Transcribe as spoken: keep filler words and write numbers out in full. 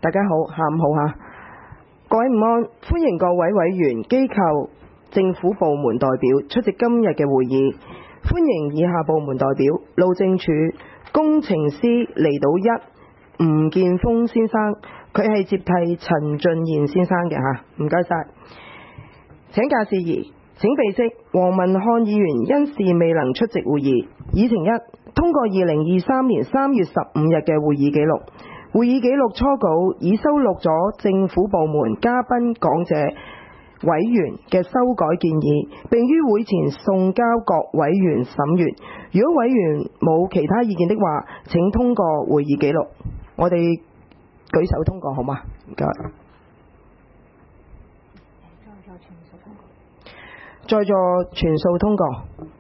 大家好，下午好嚇，各位午安，歡迎各位委員、機構、政府部門代表出席今日嘅會議。歡迎以下部門代表：路政署工程師離島一吳建峰先生，佢係接替陳俊賢先生嘅嚇，唔該晒。請假事宜，請備悉黃文漢議員因事未能出席會議。議程一，通過二零二三年三月十五日嘅會議記錄。會議記錄初稿已收錄咗政府部門、嘉賓、講者、委員嘅修改建議，並於會前送交各委員審閱。如果委員冇其他意見的話，請通過會議記錄。我哋舉手通過好嗎？唔該。在座全數通過。